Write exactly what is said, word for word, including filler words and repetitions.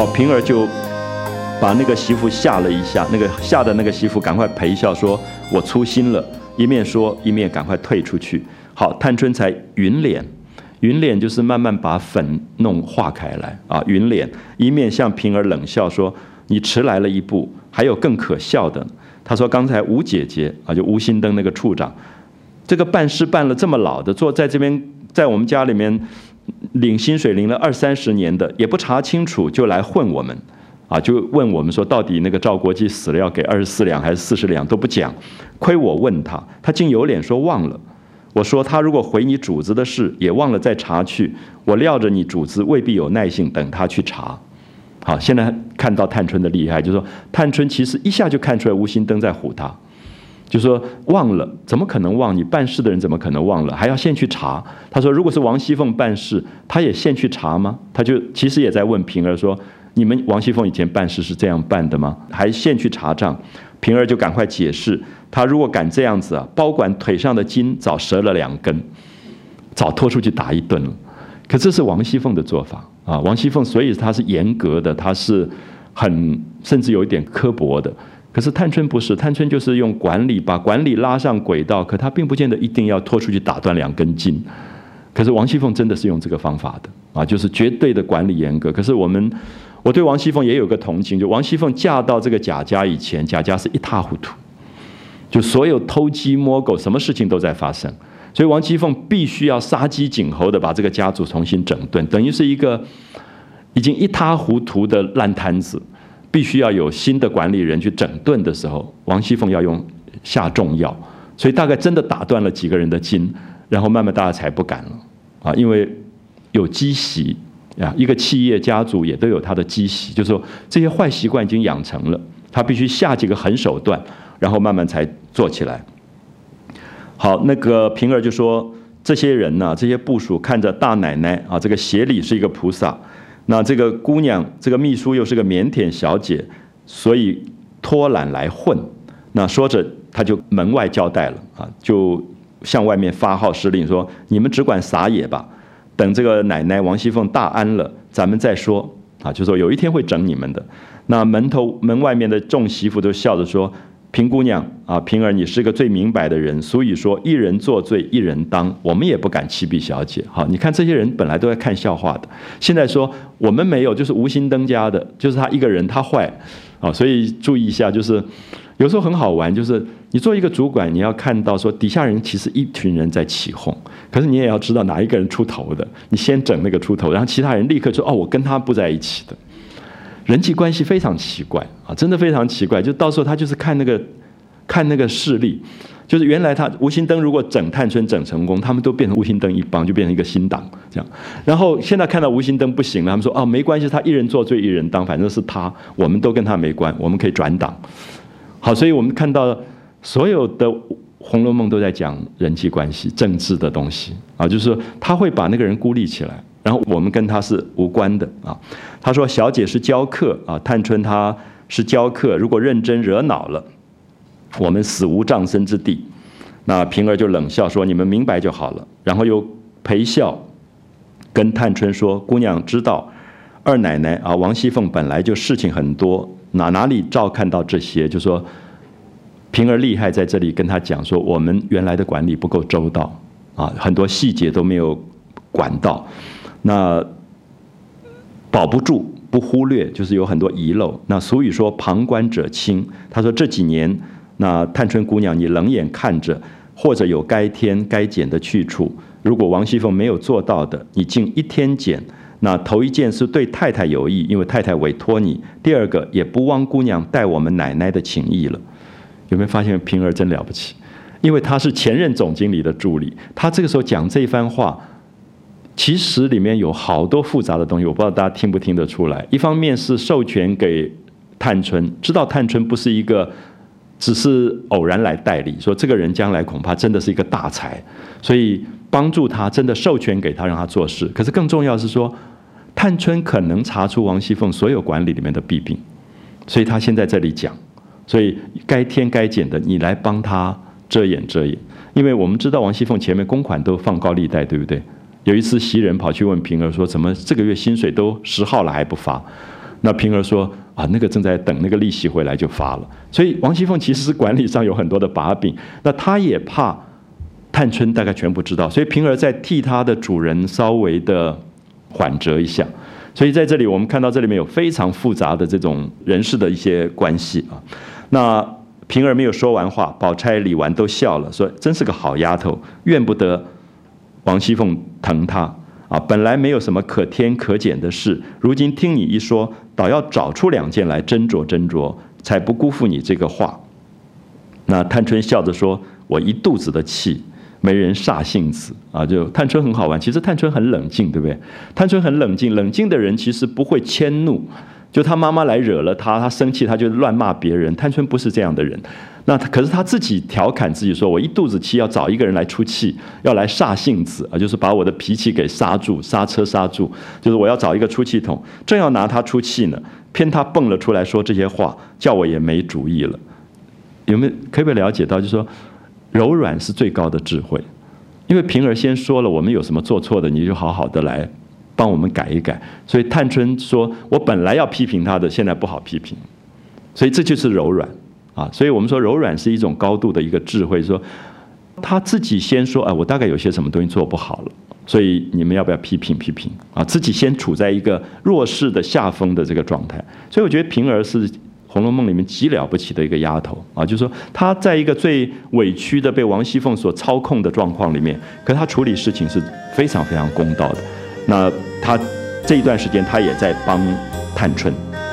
好，平儿就把那个媳妇吓了一下，那个吓的那个媳妇赶快陪笑说：“我粗心了。”一面说一面赶快退出去。好，探春才匀脸，匀脸就是慢慢把粉弄化开来啊，匀脸。一面向平儿冷笑说：“你迟来了一步，还有更可笑的。”他说：“刚才吴姐姐啊，就吴新登那个处长，这个办事办了这么老的，坐在这边，在我们家里面领薪水领了二三十年的，也不查清楚就来混我们。”啊，就问我们说，到底那个赵国基死了要给二十四两还是四十两都不讲，亏我问他，他竟有脸说忘了。我说他如果回你主子的事，也忘了再查去，我料着你主子未必有耐性等他去查。好，现在看到探春的厉害，就是说探春其实一下就看出来吴新登在唬他，就说忘了，怎么可能忘？你办事的人怎么可能忘了？还要先去查。他说，如果是王熙凤办事，他也先去查吗？他就其实也在问平儿说，你们王熙凤以前办事是这样办的吗？还现去查账？平儿就赶快解释，他如果敢这样子啊，包管腿上的筋早折了两根，早拖出去打一顿了。可这是王熙凤的做法啊，王熙凤所以她是严格的，她是很甚至有一点刻薄的。可是探春不是，探春就是用管理把管理拉上轨道，可她并不见得一定要拖出去打断两根筋。可是王熙凤真的是用这个方法的啊，就是绝对的管理严格。可是我们。我对王熙凤也有个同情，就王熙凤嫁到这个贾家以前，贾家是一塌糊涂，就所有偷鸡摸狗，什么事情都在发生，所以王熙凤必须要杀鸡儆猴的把这个家族重新整顿，等于是一个已经一塌糊涂的烂摊子，必须要有新的管理人去整顿的时候，王熙凤要用下重药，所以大概真的打断了几个人的筋，然后慢慢大家才不敢了啊，因为有积习。啊，一个企业家族也都有他的积习，就是说这些坏习惯已经养成了，他必须下几个狠手段，然后慢慢才做起来。好，那个平儿就说，这些人呢、啊，这些部属看着大奶奶啊，这个协理是一个菩萨，那这个姑娘，这个秘书又是个腼腆小姐，所以拖懒来混。那说着，他就门外交代了啊，就向外面发号施令说：“你们只管撒野吧。”等这个奶奶王熙凤大安了，咱们再说啊，就说有一天会整你们的。那门头门外面的众媳妇都笑着说：“平姑娘啊，平儿你是个最明白的人，所以说一人作罪一人当，我们也不敢欺避小姐。”好，你看这些人本来都在看笑话的，现在说我们没有，就是吴新登家的，就是他一个人他坏啊，所以注意一下，就是有时候很好玩，就是你做一个主管，你要看到说底下人其实一群人在起哄。可是你也要知道哪一个人出头的，你先整那个出头，然后其他人立刻说：“哦，我跟他不在一起的。”人际关系非常奇怪啊，真的非常奇怪。就到时候他就是看那个看那个势力，就是原来他吴新登如果整探春整成功，他们都变成吴新登一帮，就变成一个新党这样。然后现在看到吴新登不行了，他们说：“哦，没关系，他一人作罪一人当，反正是他，我们都跟他没关，我们可以转党。”好，所以我们看到所有的。《红楼梦》都在讲人际关系、政治的东西啊，就是说他会把那个人孤立起来，然后我们跟他是无关的啊。他说：“小姐是教客啊，探春她是教客，如果认真惹恼了，我们死无葬身之地。”那平儿就冷笑说：“你们明白就好了。”然后又陪笑跟探春说：“姑娘知道，二奶奶啊，王熙凤本来就事情很多，哪哪里照看到这些？就说。”平儿厉害在这里跟他讲说，我们原来的管理不够周到啊，很多细节都没有管到，那保不住不忽略，就是有很多遗漏。那俗语说旁观者清，他说这几年那探春姑娘你冷眼看着，或者有该添该减的去处，如果王熙凤没有做到的，你竟一天减。那头一件是对太太有益，因为太太委托你；第二个也不忘姑娘待我们奶奶的情谊了。有没有发现平儿真了不起？因为他是前任总经理的助理，他这个时候讲这番话，其实里面有好多复杂的东西，我不知道大家听不听得出来。一方面是授权给探春，知道探春不是一个只是偶然来代理，说这个人将来恐怕真的是一个大才，所以帮助他，真的授权给他让他做事。可是更重要的是说，探春可能查出王熙凤所有管理里面的弊病，所以他先在这里讲。所以该添该减的，你来帮他遮掩遮掩。因为我们知道王熙凤前面公款都放高利贷，对不对？有一次袭人跑去问平儿说：“怎么这个月薪水都十号了还不发？” 那平儿说啊，那个正在等那个利息回来就发了。所以王熙凤其实是管理上有很多的把柄，那她也怕探春大概全部知道，所以平儿在替她的主人稍微的缓折一下。所以在这里我们看到这里面有非常复杂的这种人事的一些关系啊。那平儿没有说完话，宝钗、李纨都笑了，说真是个好丫头，怨不得王熙凤疼她啊。本来没有什么可添可减的事，如今听你一说，倒要找出两件来斟酌斟酌，才不辜负你这个话。那探春笑着说：“我一肚子的气，没人煞性子啊。”就探春很好玩，其实探春很冷静，对不对？探春很冷静，冷静的人其实不会迁怒。就他妈妈来惹了他，他生气，他就乱骂别人。探春不是这样的人，那可是他自己调侃自己说：“我一肚子气，要找一个人来出气，要来煞性子啊，就是把我的脾气给刹住，刹车刹住，就是我要找一个出气筒。正要拿他出气呢，偏他蹦了出来说这些话，叫我也没主意了。”有没有可不可以了解到，就是说柔软是最高的智慧？因为平儿先说了，我们有什么做错的，你就好好的来帮我们改一改。所以探春说：“我本来要批评他的，现在不好批评。”所以这就是柔软啊。所以我们说柔软是一种高度的一个智慧，说他自己先说：“哎，我大概有些什么东西做不好了，所以你们要不要批评批评啊？”自己先处在一个弱势的下风的这个状态。所以我觉得平儿是《红楼梦》里面极了不起的一个丫头啊，就是说她在一个最委屈的被王熙凤所操控的状况里面，可是她处理事情是非常非常公道的。那她这一段时间，她也在帮探春